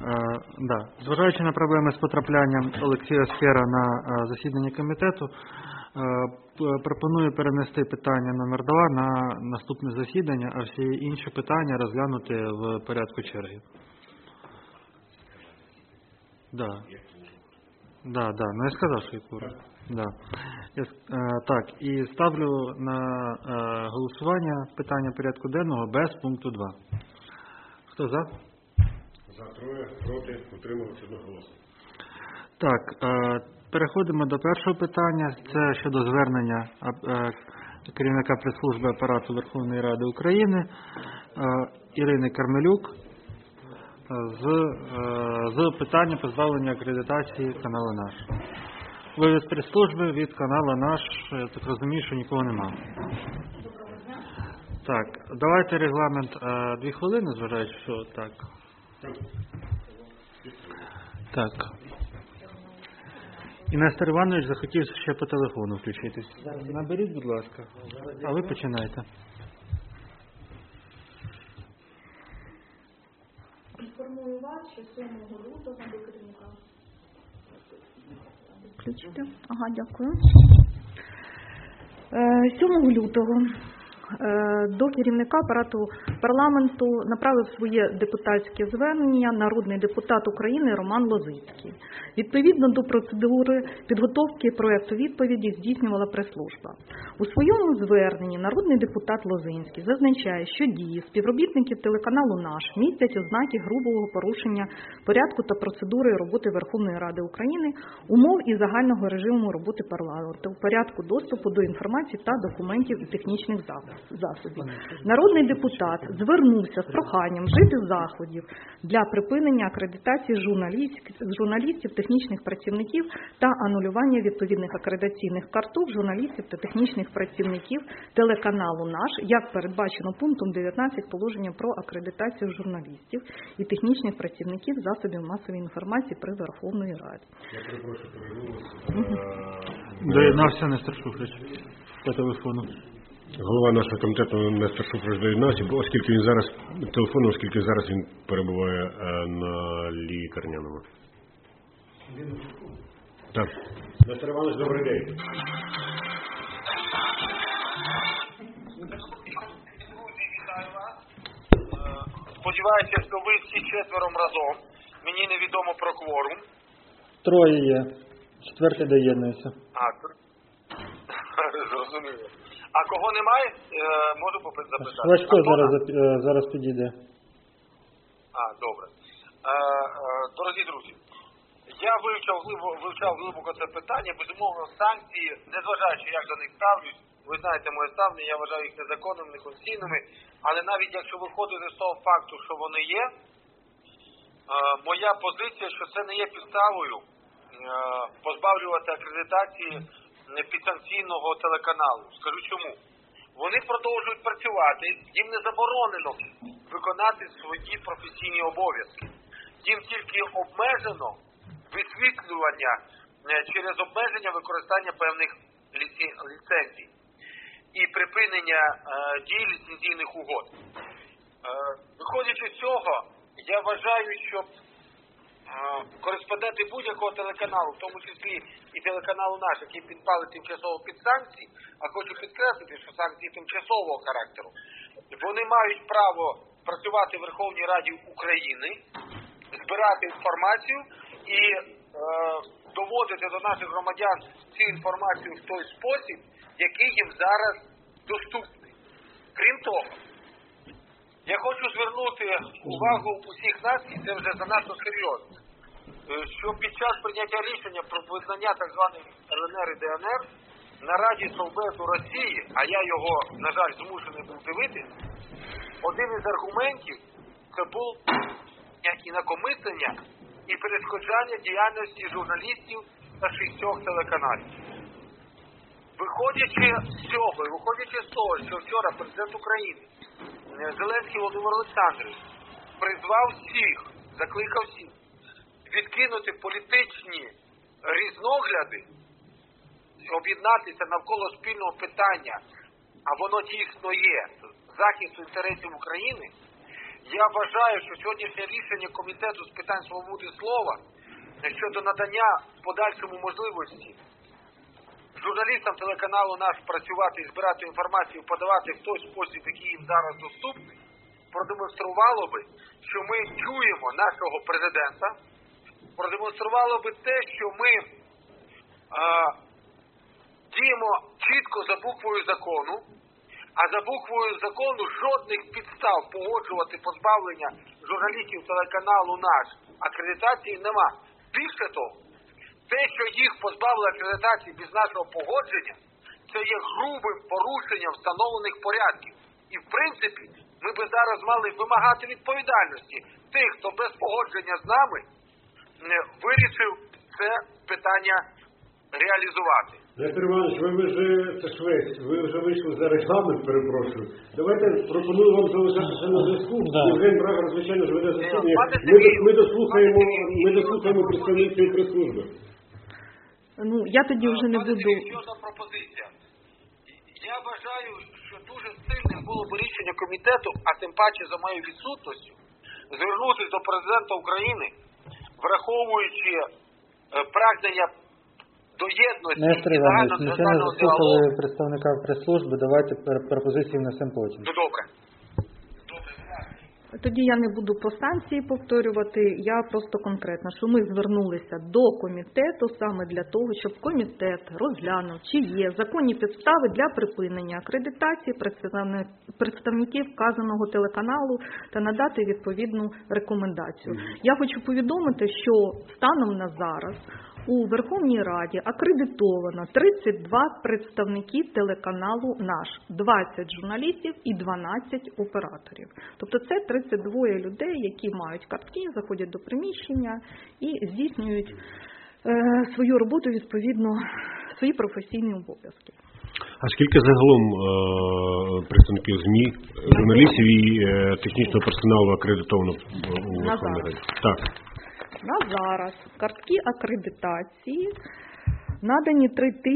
Да. Зважаючи на проблеми з потраплянням Олексія Скера на засідання комітету, пропоную перенести питання номер 2 на наступне засідання, а всі інші питання розглянути в порядку черги. Да. Ну я сказав, що відпору. Да. Так, і ставлю на голосування питання порядку денного без пункту 2. Хто за? За 3, проти, утрималися одноголосно. Так, переходимо до першого питання. Це щодо звернення керівника прес-служби Апарату Верховної Ради України Ірини Кармелюк з питання позбавлення акредитації каналу «Наш». Вивід прес-служби від каналу «Наш», я так розумію, що нікого немає. Так, давайте регламент 2 хвилини, зважаючи, що так. Так. І Нестор Іванович захотів ще по телефону включитись. Наберіть, будь ласка. А ви починайте. Інформую вас, що 7 лютого до керівника. Включите. Ага, дякую. 7 лютого до керівника апарату парламенту направив своє депутатське звернення народний депутат України Роман Лозицький. Відповідно до процедури підготовки проекту відповіді здійснювала прес-служба. У своєму зверненні народний депутат Лозинський зазначає, що дії співробітників телеканалу «Наш» містять ознаки грубого порушення порядку та процедури роботи Верховної Ради України, умов і загального режиму роботи парламенту, порядку доступу до інформації та документів і технічних засобів. Народний депутат звернувся з проханням вжити заходів для припинення акредитації журналістів, технічних працівників та анулювання відповідних акредитаційних карток журналістів та технічних працівників телеканалу «Наш», як передбачено пунктом 19 положення про акредитацію журналістів і технічних працівників засобів масової інформації при Верховній Раді. Я перепрошую, перевернувся. Доєднався Нестор Шуфрич по телефону. Голова нашого комітету Нестор Шуфрич доєднався, оскільки він зараз телефоном, оскільки зараз він перебуває на лікарняному. Так. Нестор Іванович, добрий день. Вітаю вас. Сподіваюся, що ви всі 4 разом. Мені невідомо про кворум. 3 є. 4 доєднується. Зрозуміло. А кого немає, можу запитати. Швачко зараз підійде. Добре. Дорогі друзі, я вивчав глибоко це питання. Безумовно, санкції, незважаючи, як до них ставлюсь, ви знаєте моє ставлення, я вважаю їх незаконними, неконституційними, але навіть якщо виходити з того факту, що вони є, моя позиція, що це не є підставою позбавлювати акредитації підсанкційного телеканалу. Скажу чому. Вони продовжують працювати, їм не заборонено виконати свої професійні обов'язки. Їм тільки обмежено висвітлювання через обмеження використання певних ліцензій і припинення дій ліцензійних угод. Виходячи з цього, я вважаю, що кореспонденти будь-якого телеканалу, в тому числі і телеканалу «Наш», який підпали тимчасово під санкції, а хочу підкреслити, що санкції тимчасового характеру, вони мають право працювати в Верховній Раді України, збирати інформацію і доводити до наших громадян цю інформацію в той спосіб, який їм зараз доступний. Крім того, я хочу звернути увагу усіх нас, і це вже занадто серйозно, що під час прийняття рішення про визнання так званих ЛНР і ДНР на Раді Совбезу Росії, а я його, на жаль, змушений був дивитися, один із аргументів це був інакомислення і перешкоджання діяльності журналістів та 6 телеканалів. Виходячи з цього, і виходячи з того, що вчора президент України Зеленський Володимир Олександрович призвав всіх, закликав всіх відкинути політичні різногляди, об'єднатися навколо спільного питання, а воно дійсно є, захисту інтересів України, Я вважаю, що сьогоднішнє рішення Комітету з питань свободи слова щодо надання в подальшому можливості журналістам телеканалу «Наш» працювати і збирати інформацію, подавати в той спосіб, який їм зараз доступний, продемонструвало би, що ми чуємо нашого президента, продемонструвало би те, що ми діємо чітко за буквою закону, а за буквою закону жодних підстав погоджувати позбавлення журналістів телеканалу «Наш» акредитації нема. Більше того, те, що їх позбавили акредитації без нашого погодження, це є грубим порушенням встановлених порядків. І в принципі, ми би зараз мали вимагати відповідальності тих, хто без погодження з нами вирішив це питання реалізувати. Нестор Іванович, ви вже вийшли за регламент, перепрошую. Давайте пропоную вам залишатися на зв'язку. Євген Брагар, звичайно, ж веде засідання. Ми дослухаємо представників прес-служби. Ну, я тоді вже не буду... Серйозна пропозиція. Я вважаю, що дуже сильним було б рішення комітету, а тим паче за моєю відсутністю, звернутися до президента України, враховуючи прагнення до єдності Нестор і Іванович, ми ще не заслухали діалогу. представника прес-служби, давайте пропозиції внесемо потім. Ну, добре. Тоді я не буду по санкції повторювати, я просто конкретно, що ми звернулися до комітету саме для того, щоб комітет розглянув, чи є законні підстави для припинення акредитації представників вказаного телеканалу та надати відповідну рекомендацію. Я хочу повідомити, що станом на зараз у Верховній Раді акредитовано 32 представники телеканалу «Наш», 20 журналістів і 12 операторів. Тобто це 32 людей, які мають картки, заходять до приміщення і здійснюють свою роботу відповідно свої професійні обов'язки. А скільки загалом представників ЗМІ, журналістів і технічного персоналу акредитовано у Верховній Раді? Так. На зараз картки акредитації надані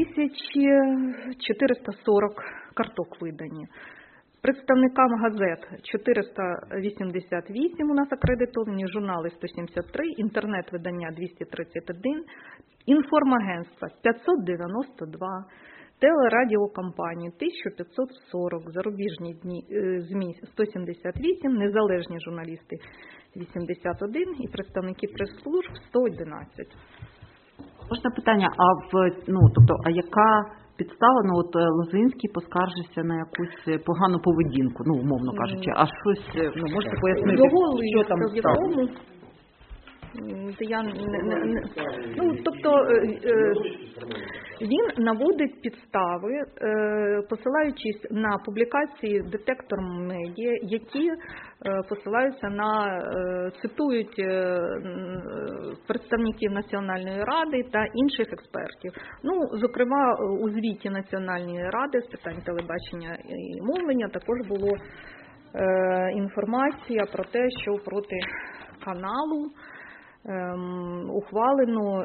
3440 карток видані. Представникам газет 488 у нас акредитовані, журнали 173, інтернет-видання 231, інформагентства 592, телерадіокомпанії 1540, зарубіжні ЗМІ 178, незалежні журналісти 81 і представники прес-служб 111. Можна питання, а яка підстава, Лозинський поскаржився на якусь погану поведінку, умовно кажучи, а щось, можете пояснити, Його що там сталося? Він наводить підстави, посилаючись на публікації «Детектор медіа», які посилаються цитують представників Національної ради та інших експертів. Зокрема, у звіті Національної ради з питань телебачення і мовлення також було інформація про те, що проти каналу ухвалено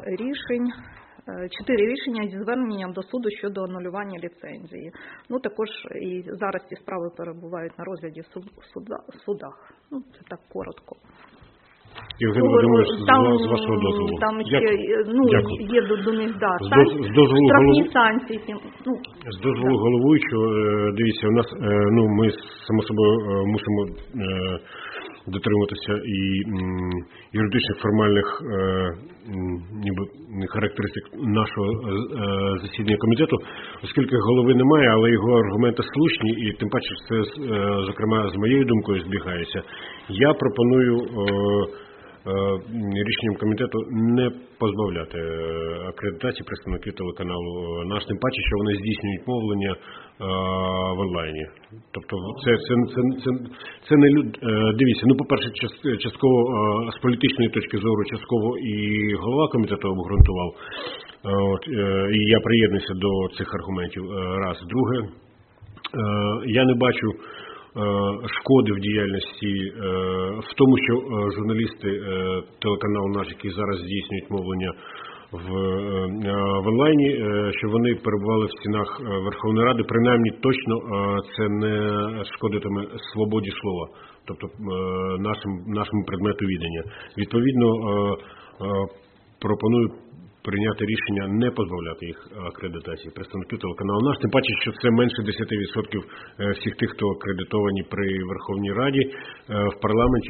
4 рішення зі зверненням до суду щодо анулювання ліцензії. Також і зараз ці справи перебувають на розгляді в судах. Це так коротко. Євген Володимирович, з вашого дозволу. Там ще є до них штрафні санкції. З дозволу головуючого, дивіться, у нас, ми само собою мусимо дотримуватися і юридичних формальних характеристик нашого засідання комітету, оскільки голови немає, але його аргументи слушні, і тим паче це, зокрема, з моєю думкою збігається. Я пропоную рішенням комітету не позбавляти акредитації представників телеканалу «Наш», тим паче, що вони здійснюють мовлення в онлайні. Тобто це не дивіться, по-перше, частково з політичної точки зору, частково і голова комітету обґрунтував. І я приєднуюся до цих аргументів. Раз. Друге, я не бачу шкоди в діяльності в тому, що журналісти телеканалу «Наш», які зараз здійснюють мовлення в онлайні, щоб вони перебували в стінах Верховної Ради, принаймні точно це не шкодитиме свободі слова, тобто нашому предмету відання. Відповідно, пропоную прийняти рішення не позбавляти їх акредитації представників телеканалу «Наш», тим паче, що це менше 10% всіх тих, хто акредитовані при Верховній Раді, в парламенті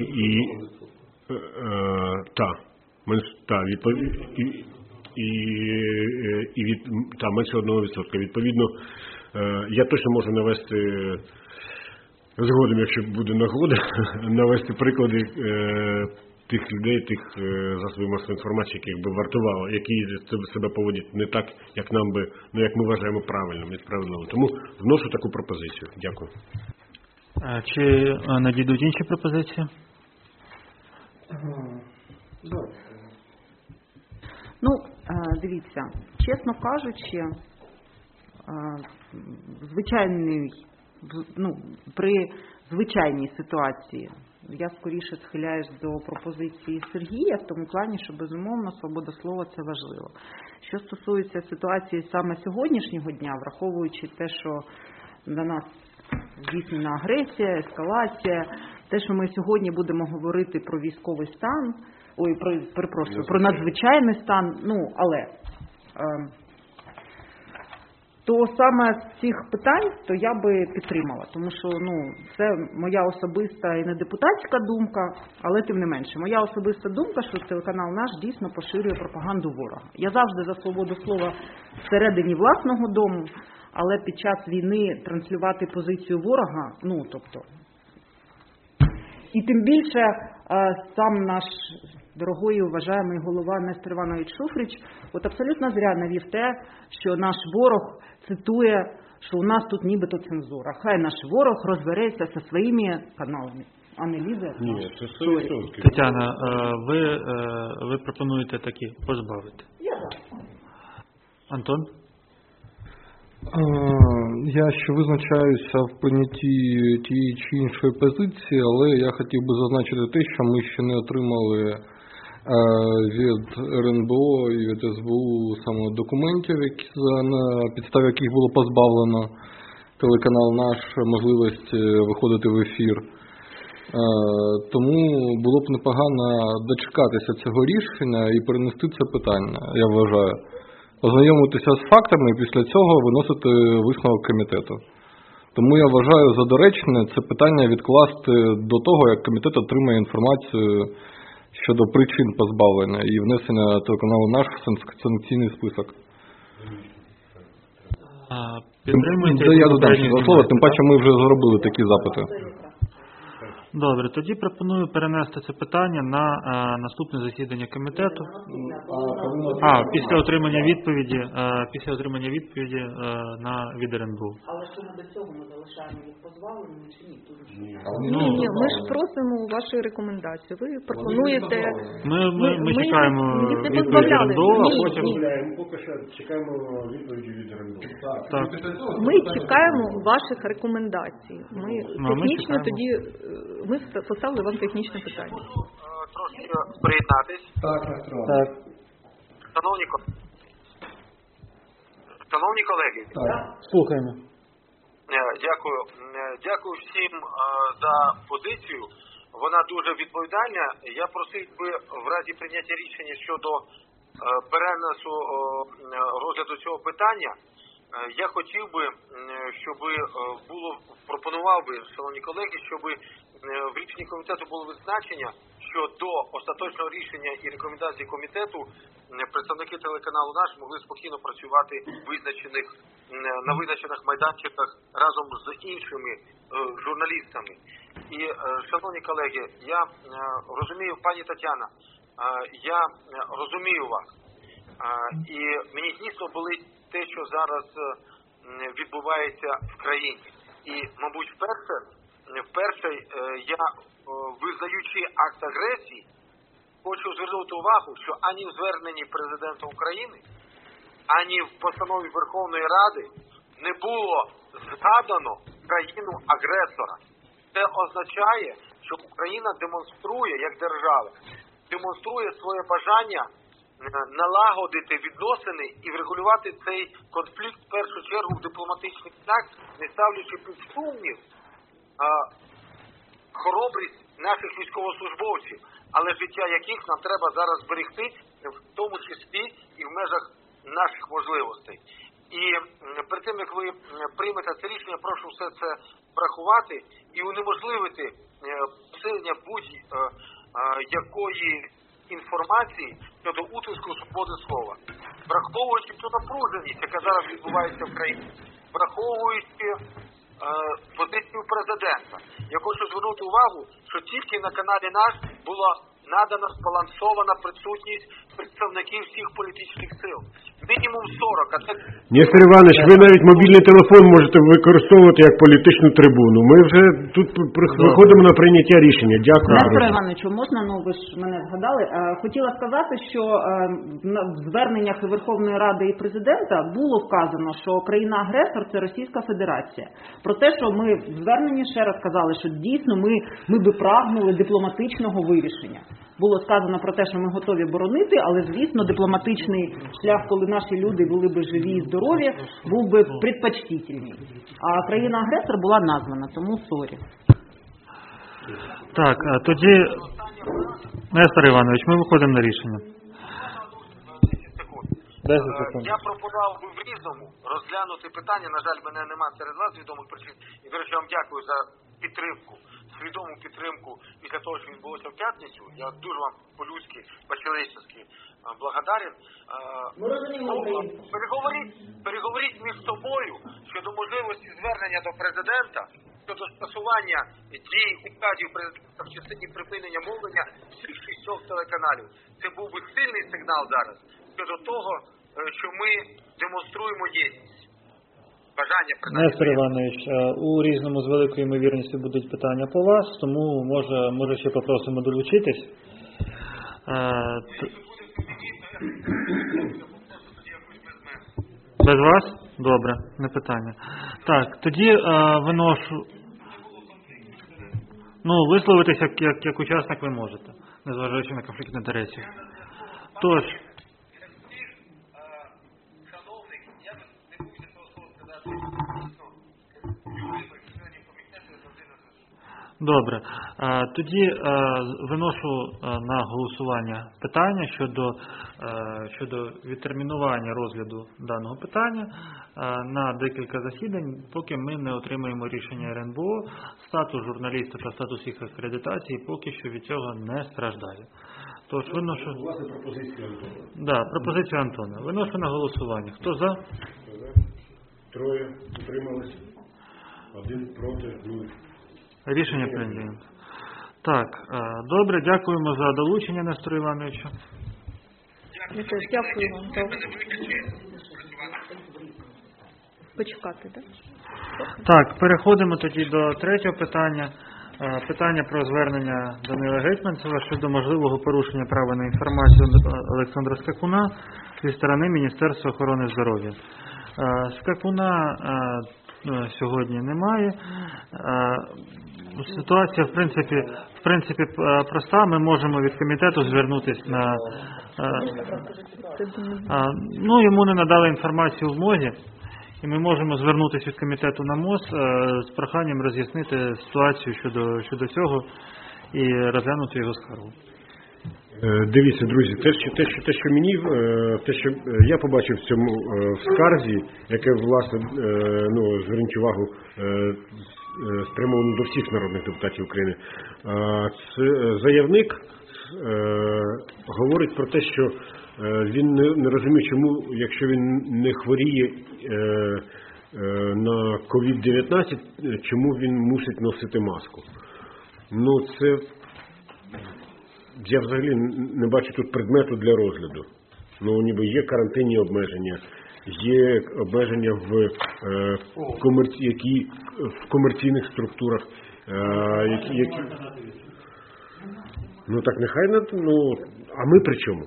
менше 1%. Відповідно, я точно можу навести згодом, якщо буде нагода, навести приклади тих людей, тих засобів масової інформації, які себе поводять не так, як як ми вважаємо правильним і справедливим. Тому вношу таку пропозицію. Дякую. Чи надійдуть інші пропозиції? Ну, дивіться, чесно кажучи, при звичайній ситуації я скоріше схиляюсь до пропозиції Сергія в тому плані, що, безумовно, свобода слова – це важливо. Що стосується ситуації саме сьогоднішнього дня, враховуючи те, що на нас здійснена агресія, ескалація, те, що ми сьогодні будемо говорити про військовий стан, про надзвичайний стан, але то саме з цих питань, то я би підтримала, тому що це моя особиста і не депутатська думка, але тим не менше, моя особиста думка, що телеканал «Наш» дійсно поширює пропаганду ворога. Я завжди за свободу слова всередині власного дому, але під час війни транслювати позицію ворога, і тим більше сам наш дорогой і уважаємий голова Нестор Іванович Шуфрич абсолютно зря навів те, що наш ворог цитує, що у нас тут нібито цензура. Хай наш ворог розбереться зі своїми каналами, а не лізе. Ні, це 100%. Тетяна, ви пропонуєте такі позбавити? Антон? Я ще визначаюся в прийнятті тієї чи іншої позиції, але я хотів би зазначити те, що ми ще не отримали від РНБО і від СБУ саме документів, на підставі яких було позбавлено телеканал «Наш» можливості виходити в ефір. Тому було б непогано дочекатися цього рішення і перенести це питання, я вважаю. Ознайомитися з фактами і після цього виносити висновок комітету. Тому я вважаю за доречне це питання відкласти до того, як комітет отримає інформацію щодо причин позбавлення і внесення телеканалу «Наш» в санкційний список. Я додам ще два слова, тим паче ми вже зробили такі запити. Добре, тоді пропоную перенести це питання на наступне засідання комітету. Після отримання відповіді від РНБУ. Але що ми до цього ми залишаємо їх позбавленими чи ні? Ні, ми ж просимо вашої рекомендації. Ви пропонуєте... Ми чекаємо відповіді РНБУ, а потім... Поки що чекаємо відповіді від РНБУ. Так. Ми чекаємо ваших рекомендацій. Ми поставили вам технічне питання. Трошки приєднатись. Так. Шановні колеги. Слухаємо. Дякую всім за позицію. Вона дуже відповідальна. Я просив би в разі прийняття рішення щодо перенесу розгляду цього питання. Я хотів би, щоб пропонував би, шановні колеги, щоб в рішенні комітету було визначення, що до остаточного рішення і рекомендацій комітету представники телеканалу «Наш» могли спокійно працювати на визначених майданчиках разом з іншими журналістами. І, шановні колеги, я розумію, пані Тетяна, я розумію вас. І мені дійсно болить те, що зараз відбувається в країні. І, мабуть, вперше я, визнаючи акт агресії, хочу звернути увагу, що ані в зверненні президента України, ані в постанові Верховної Ради не було згадано країну-агресора. Це означає, що Україна демонструє, як держава, демонструє своє бажання налагодити відносини і врегулювати цей конфлікт в першу чергу в дипломатичних знак, не ставлячи під сумнів хоробрість наших військовослужбовців, але життя яких нам треба зараз зберегти, в тому числі і в межах наших можливостей. І перед тим, як ви приймете це рішення, прошу все це врахувати і унеможливити посилення будь-якої інформації щодо утиску свободи слова. Враховуючи цю напруженість, яка зараз відбувається в країні, враховуючи позицію президента, я хочу звернути увагу, що тільки на каналі «Наш» була надана збалансована присутність представників всіх політичних сил. Мінімум 40, а це... Нестор Іванович, ви навіть мобільний телефон можете використовувати як політичну трибуну. Ми вже тут виходимо на прийняття рішення. Дякую. Нестор Івановичу, можна, ви ж мене згадали, хотіла сказати, що в зверненнях і Верховної Ради і Президента було вказано, що країна-агресор – це Російська Федерація. Про те, що ми в зверненні ще раз казали, що дійсно ми би прагнули дипломатичного вирішення. Було сказано про те, що ми готові боронити, але, звісно, дипломатичний шлях, коли наші люди були би живі і здорові, був би предпочтительний. А країна-агресор була названа, тому сорі. Так, тоді, Нестор Іванович, ми виходимо на рішення. 10 секунд. Я пропонував би в Різному розглянути питання, на жаль, мене нема серед вас з відомих причин, і, до речі, вам дякую за підтримку, свідому підтримку після того, що відбулося в п'ятницю. Я дуже вам по-людськи, по-чоловічески благодарен. Переговоріть між собою щодо можливості звернення до президента, щодо скасування дій указів президента в частині припинення мовлення всіх 6 телеканалів. Це був би сильний сигнал зараз щодо того, що ми демонструємо єдність. Бажання Нестор Іванович, у Різному з великою ймовірністю будуть питання по вас, тому може ще попросимо долучитись. Без вас? Добре, не питання. Так, тоді виношу... висловитись як учасник ви можете, незважаючи на конфлікт інтересів. Тож... Добре. Тоді виношу на голосування питання щодо відтермінування розгляду даного питання на декілька засідань, поки ми не отримаємо рішення РНБО. Статус журналіста та статус їх акредитації поки що від цього не страждає. Тож виношу... пропозицію Антона. Виношу на голосування. Хто за? 3 утрималися. 1 проти, 0. Рішення прийнято. Так, добре, дякуємо за долучення, Нестору Івановичу. Дякую вам. Почекати, так? Так, переходимо тоді до 3-го питання. Питання про звернення Данила Гетманцева щодо можливого порушення права на інформацію Олександра Скакуна зі сторони Міністерства охорони здоров'я. Скакуна сьогодні немає. Ситуація, в принципі, проста. Ми можемо від комітету звернутися на... йому не надали інформацію в МОЗі, і ми можемо звернутися від комітету на МОЗ з проханням роз'яснити ситуацію щодо цього і розглянути його скаргу. Дивіться, друзі, те, що я побачив в цьому в скарзі, яке, власне, зверніть увагу, спрямовано до всіх народних депутатів України, заявник говорить про те, що він не розуміє, чому, якщо він не хворіє на COVID-19, чому він мусить носити маску. Я взагалі не бачу тут предмету для розгляду. Ніби є карантинні обмеження, є обмеження в комерційних структурах, які... так нехай, а ми при чому?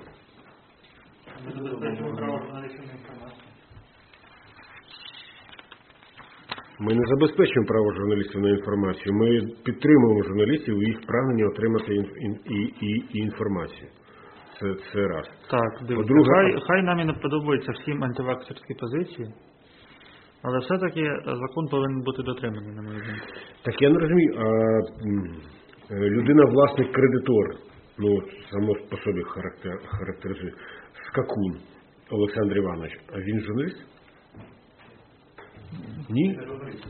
Ми не забезпечуємо право журналістів на інформацію. Ми підтримуємо журналістів у їх прагненні отримати інформацію. Це раз. Так, дивіться, По-друге, хай нам і не подобаються всім антиваксерські позиції, але все-таки закон повинен бути дотриманий, на мою думку. Так я не розумію, людина власник кредитор, ну само по собі характеризує, Скакун Олександр Іванович, а він журналіст? Ні?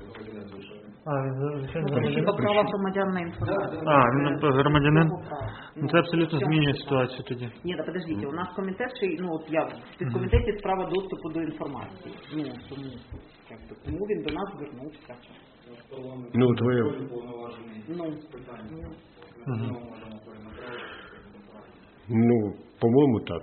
Хіба права громадян на інформацію. Він громадянин? Ну, це абсолютно змінює ситуацію тоді. Ні, да подождите, у нас комітет, я в підкомітеті справа доступу до інформації. Тому він до нас звернувся. Ну, твоє... Ну, по-моєму, так.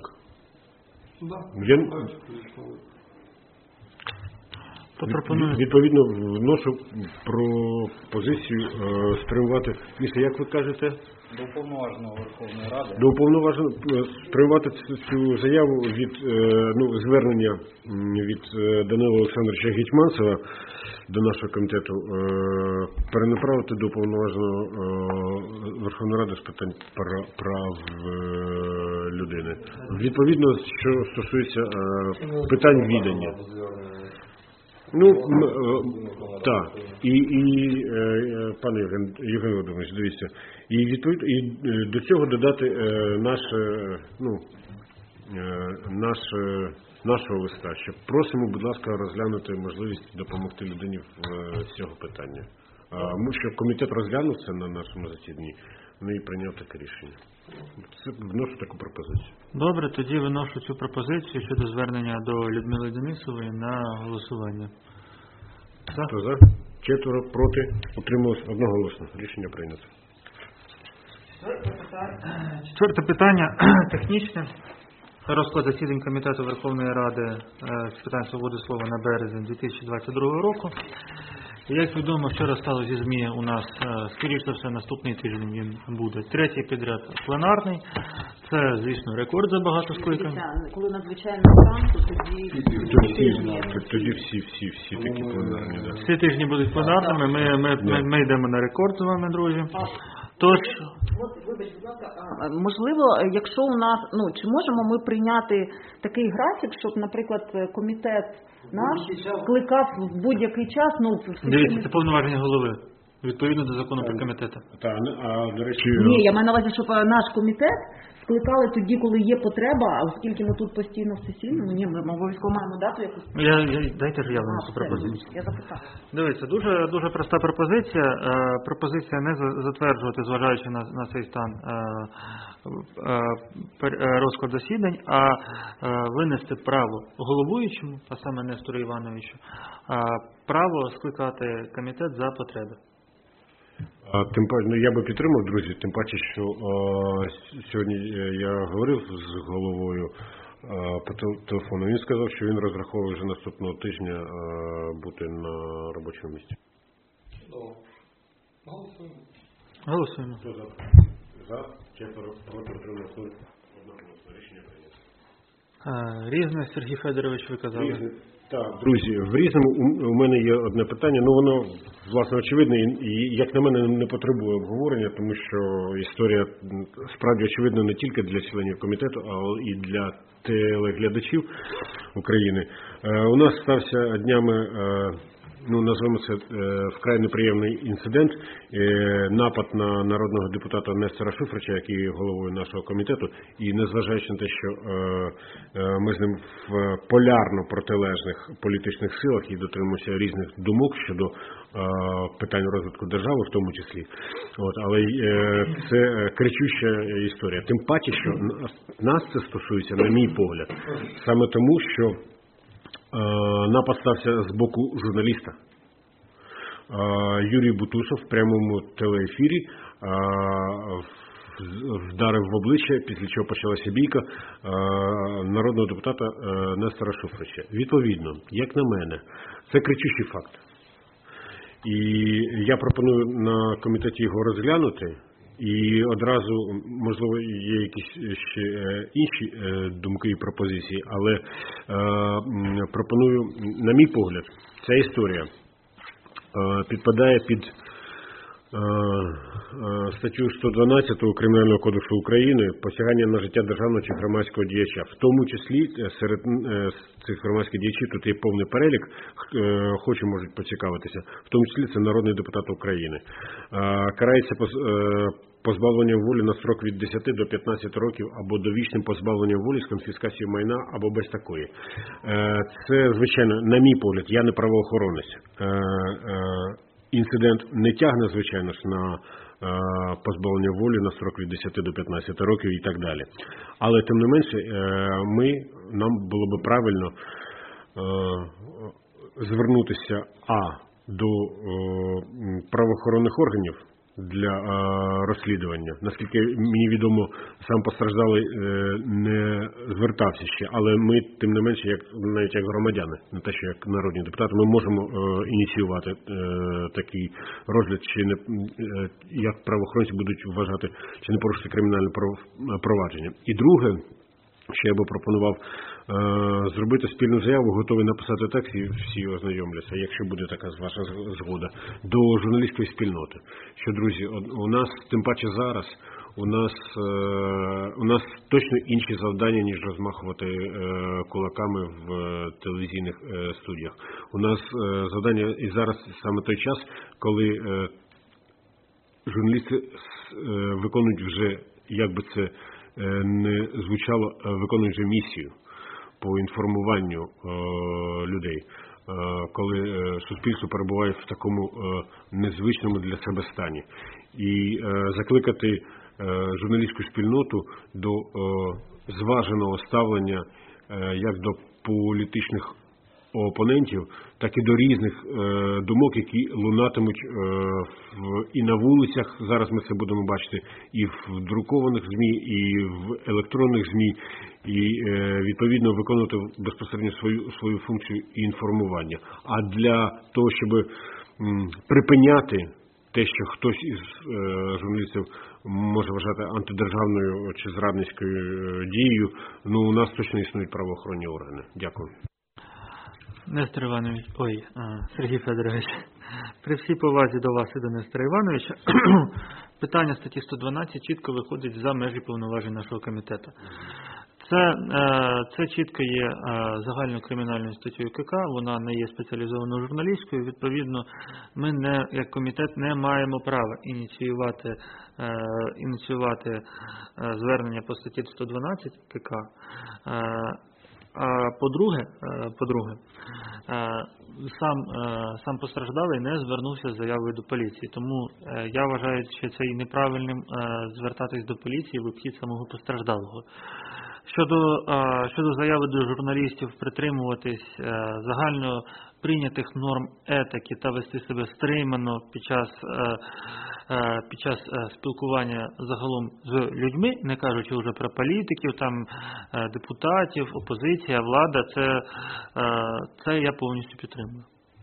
Відповідно, вношу пропозицію стримувати. Місце, як ви кажете? До уповноваженого Верховної Ради. До уповноваженого стримувати цю заяву від звернення від Данила Олександровича Гетьманцева до нашого комітету перенаправити до уповноваженого Верховної Ради з питань прав людини. Відповідно, що стосується питань відання. Ну, так. Пане Євген Володимирович, дивіться. І відповідно до цього додати нашого листа, що просимо, будь ласка, розглянути можливість допомогти людині в цього питання. Щоб комітет розглянув це на нашому засіданні, і прийняв таке рішення. Вношу таку пропозицію. Добре, тоді виношу цю пропозицію щодо звернення до Людмили Денисової на голосування. Хто за? 4 проти. Утрималось одноголосно. Рішення прийнято. Четверте питання технічне. Розклад засідань Комітету Верховної Ради з питань свободи слова на березень 2022 року. Як відомо, вчора стало зі ЗМІ у нас, скоріш за все, наступний тиждень він буде. Третій підряд пленарний. Це, звісно, рекорд за багато скликань. Коли надзвичайно стан, то тоді всі такі пленарні. Да. Всі тижні будуть пленарними. Ми йдемо на рекорд з вами, друзі. Тож, вибач, будь ласка, можливо, якщо у нас, чи можемо ми прийняти такий графік, щоб, наприклад, комітет наш скликав в будь-який час, дивіться, це повноваження голови, відповідно до закону про комітети. До речі... Ні, я маю на увазі, щоб наш комітет скликали тоді, коли є потреба, а оскільки ми тут постійно в сесійному, ми обов'язково маємо дату якусь. Дайте ж я винесу пропозицію. Я запитав. Дивіться, дуже проста пропозиція. Пропозиція не затверджувати, зважаючи на цей стан розклад засідань, а винести право головуючому, а саме Нестору Івановичу, право скликати комітет за потреби. Я би підтримав, друзі, тим паче, що сьогодні я говорив з головою по телефону. Він сказав, що він розраховує вже наступного тижня бути на робочому місці. Голосуємо. Хто за? За, 4 проти, утрималось 0. Одноголосно. Рішення прийнято. Різне, Сергій Федорович, ви казали. Різне. Так, друзі, в Різному у мене є одне питання, воно, власне, очевидне і, як на мене, не потребує обговорення, тому що історія справді очевидна не тільки для членів комітету, а і для телеглядачів України. У нас стався днями, назвемо це вкрай неприємний інцидент, напад на народного депутата Нестора Шуфрича, який є головою нашого комітету, і незважаючи на те, що ми з ним в полярно протилежних політичних силах і дотримуємося різних думок щодо питань розвитку держави, в тому числі. Але це кричуща історія. Тим паче, що нас це стосується, на мій погляд, саме тому, що напад стався з боку журналіста. Юрій Бутусов в прямому телеефірі вдарив в обличчя, після чого почалася бійка народного депутата Нестора Шуфрича. Відповідно, як на мене, це кричущий факт. І я пропоную на комітеті його розглянути. І одразу, можливо, є якісь ще інші думки і пропозиції, але пропоную, на мій погляд, ця історія підпадає під статтю 112 Кримінального кодексу України посягання на життя державного чи громадського діяча. В тому числі серед цих громадських діячів тут є повний перелік, хоче можуть поцікавитися, в тому числі це народний депутат України. Карається позбавлення волі на строк від 10 до 15 років або довічним позбавленням волі з конфіскацією майна або без такої. Це, звичайно, на мій погляд, я не правоохоронець. Інцидент не тягне, звичайно ж, на позбавлення волі на строк від 10 до 15 років і так далі. Але, тим не менше, нам було б правильно звернутися до правоохоронних органів для розслідування. Наскільки мені відомо, сам постраждалий не звертався ще, але ми, тим не менше, навіть як громадяни, не те, що як народні депутати, ми можемо ініціювати такий розгляд, чи не, як правоохоронці будуть вважати, чи не порушити кримінальне провадження. І друге, що я би пропонував, зробити спільну заяву, готовий написати текст і всі ознайомляться, якщо буде така ваша згода, до журналістської спільноти. Що, друзі, у нас, тим паче зараз, у нас точно інші завдання, ніж розмахувати кулаками в телевізійних студіях. У нас завдання, і зараз саме той час, коли журналісти виконують вже, як би це не звучало, виконують вже місію по інформуванню людей, коли суспільство перебуває в такому незвичному для себе стані. І закликати журналістську спільноту до зваженого ставлення як до політичних опонентів, так і до різних думок, які лунатимуть і на вулицях, зараз ми це будемо бачити, і в друкованих ЗМІ, і в електронних ЗМІ, і відповідно виконувати безпосередньо свою функцію інформування. А для того, щоб припиняти те, що хтось із журналістів може вважати антидержавною чи зрадницькою дією, у нас точно існують правоохоронні органи. Дякую. Нестор Іванович, Сергій Федорович, при всій повазі до вас і до Нестора Івановича, питання статті 112 чітко виходить за межі повноважень нашого комітету. Це чітко є загальною кримінальною статтею КК, вона не є спеціалізованою журналістською, відповідно, ми як комітет не маємо права ініціювати звернення по статті 112 КК. А по-друге, сам постраждалий не звернувся з заявою до поліції, тому я вважаю, що це і неправильним звертатись до поліції в обхід самого постраждалого. Щодо заяви до журналістів притримуватись загально прийнятих норм етики та вести себе стримано під час спілкування загалом з людьми, не кажучи вже про політиків, депутатів, опозиція, влада, це я повністю підтримую.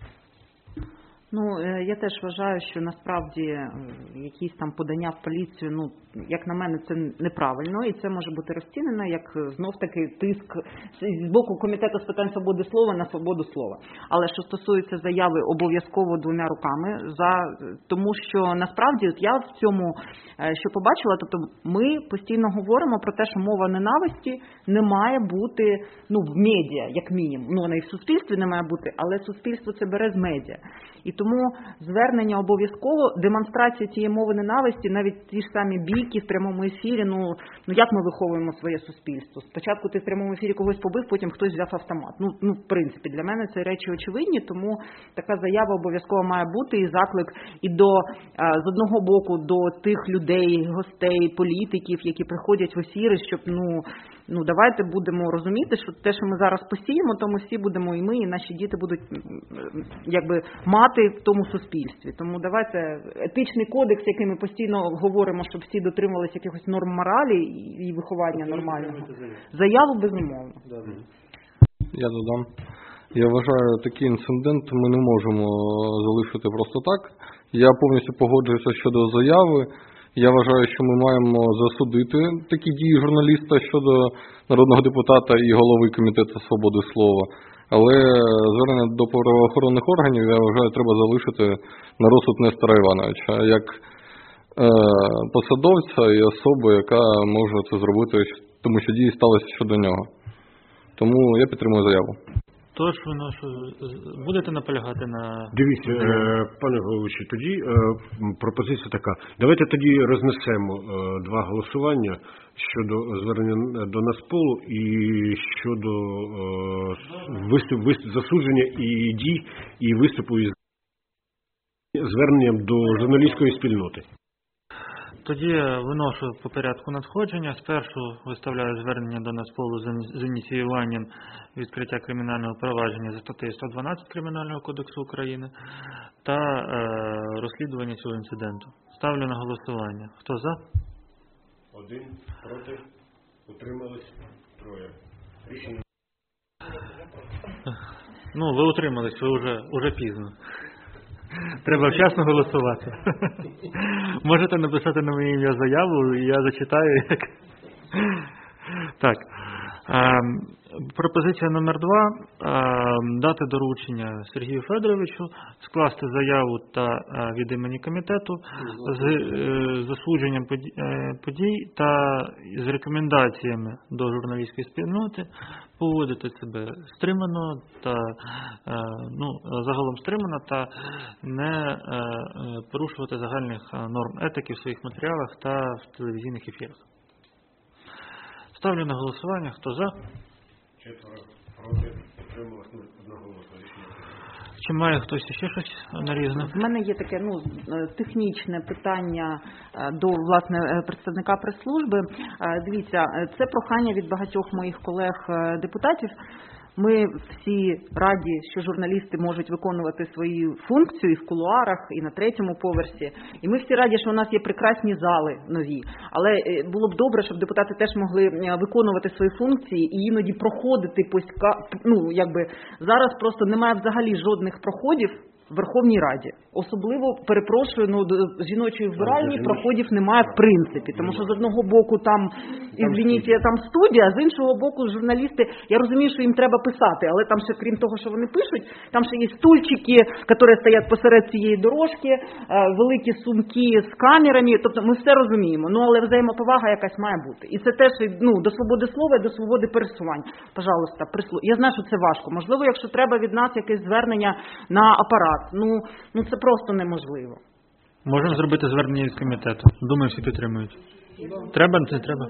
Я теж вважаю, що насправді якісь там подання в поліцію, як на мене, це неправильно, і це може бути розцінено як знов-таки тиск з боку Комітету з питань свободи слова на свободу слова. Але що стосується заяви, обов'язково двома руками, тому що насправді я в цьому, що побачила, тобто ми постійно говоримо про те, що мова ненависті не має бути в медіа, як мінімум. Вона і в суспільстві не має бути, але суспільство це бере з медіа. І тому звернення обов'язково, демонстрація цієї мови ненависті, навіть ті ж самі бійки в прямому ефірі, як ми виховуємо своє суспільство? Спочатку ти в прямому ефірі когось побив, потім хтось взяв автомат. В принципі, для мене це речі очевидні, тому така заява обов'язково має бути, і заклик і з одного боку до тих людей, гостей, політиків, які приходять в ефіри, щоб, давайте будемо розуміти, що те, що ми зараз посіємо, то ми всі будемо, і ми, і наші діти будуть, мати в тому суспільстві. Тому давайте етичний кодекс, який ми постійно говоримо, щоб всі дотримувалися якихось норм моралі і виховання нормального. Заяву безумовно. Я додам. Я вважаю, такий інцидент ми не можемо залишити просто так. Я повністю погоджуюся щодо заяви. Я вважаю, що ми маємо засудити такі дії журналіста щодо народного депутата і голови Комітету свободи слова. Але звернення до правоохоронних органів, я вважаю, треба залишити на розсуд Нестора Івановича, як посадовця і особи, яка може це зробити, тому що дії сталися щодо нього. Тому я підтримую заяву. Тож, будете наполягати на... Дивіться, пане головуючий, тоді пропозиція така. Давайте тоді рознесемо два голосування щодо звернення до Нацполу і щодо засудження і дій, і виступу із зверненням до журналістської спільноти. Тоді виношу по порядку надходження. Спершу виставляю звернення до Нацполу з ініціюванням відкриття кримінального провадження за статтею 112 Кримінального кодексу України та розслідування цього інциденту. Ставлю на голосування. Хто за? 1, проти, утримались, 3. Рішення. Ну, ви утримались, ви вже пізно. Треба вчасно голосувати. Можете написати на моє ім'я заяву, і я зачитаю. Так. Пропозиція номер 2. Дати доручення Сергію Федоровичу скласти заяву та від імені комітету з засудженням подій та з рекомендаціями до журналістської спільноти поводити себе стримано та загалом стримано та не порушувати загальних норм етики в своїх матеріалах та в телевізійних ефірах. Ставлю на голосування. Хто за? 4 проти, утрималось одноголосно. Чи має хтось ще щось нарізне? В мене є таке технічне питання до власне представника прес-служби. Дивіться, це прохання від багатьох моїх колег-депутатів. Ми всі раді, що журналісти можуть виконувати свою функцію і в кулуарах, і на 3-му поверсі. І ми всі раді, що у нас є прекрасні зали нові. Але було б добре, щоб депутати теж могли виконувати свої функції і іноді проходити зараз просто немає взагалі жодних проходів в Верховній Раді. Особливо, перепрошую, з жіночої вбиральні проходів немає в принципі. Тому що з одного боку там, извините, там студія, з іншого боку журналісти, я розумію, що їм треба писати, але там ще, крім того, що вони пишуть, там ще є стульчики, які стоять посеред цієї дорожки, великі сумки з камерами, тобто ми все розуміємо, але взаємоповага якась має бути. І це теж до свободи слова і до свободи пересувань. Пожалуйста, я знаю, що це важко. Можливо, якщо треба від нас якесь звернення на апарат, це просто неможливо. Можемо зробити звернення від комітету. Думаю, всі підтримують. Треба, не треба?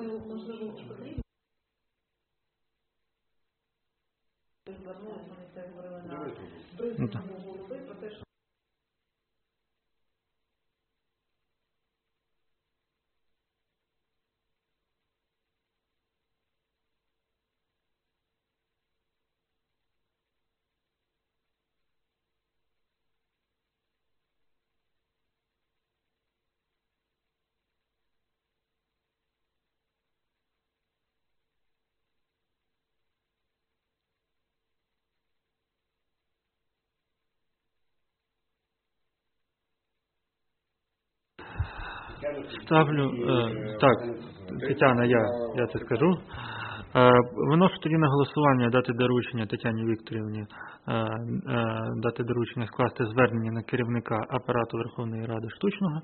Ставлю, так, Тетяна, я це скажу. Виношу тоді на голосування дати доручення Тетяні Вікторівні, дати доручення скласти звернення на керівника апарату Верховної Ради штучного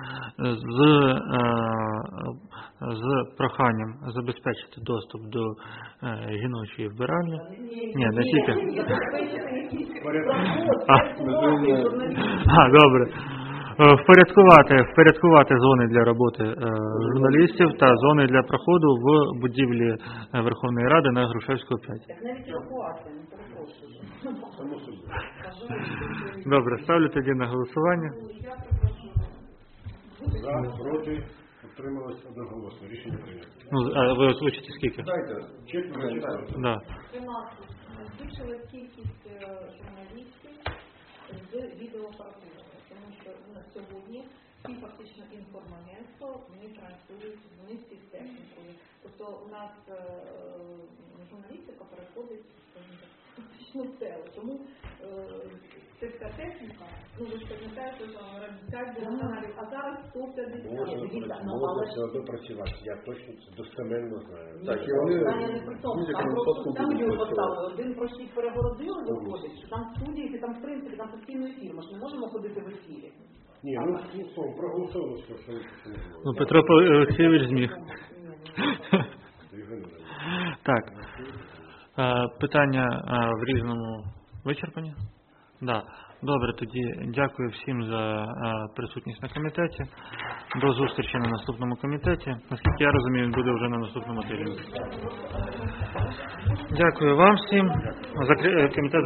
з проханням забезпечити доступ до жіночої вбиральні. Ні, не тільки. Добре. Впорядкувати зони для роботи журналістів та зони для проходу в будівлі Верховної Ради на Грушевського 5. Добре, ставлю тоді на голосування. За, проти, утрималось одноголосно. Рішення прийнято. А ви озвучите скільки? Дайте, 4. Да. Збільшила кількість журналістів з відеоапаратури. Тому що на сьогодні всі фактично інформагентство, вони працюють вместе з технікою. Тобто у нас журналістика переходить фактично все. Тому це вся техніка, ну ви ж пам'ятаєте, що 5 каналів, а зараз 150. Можна все одно працювати, я точно це достеменно знаю. Так, і вони Питання не при тому, там просто там його поставили, один прохід перегородили, виходить, що там студії, і там в принципі там постійно ефір, ми ж не можемо ходити в ефірі. Ні, ну словом, проголосовано, що не можна. Ну, Петро Олексійович зміг. Так. Питання в Різному вичерпані? Да. Добре, тоді дякую всім за присутність на комітеті. До зустрічі на наступному комітеті. Наскільки я розумію, він буде вже на наступному тижні. Дякую вам всім. Комітет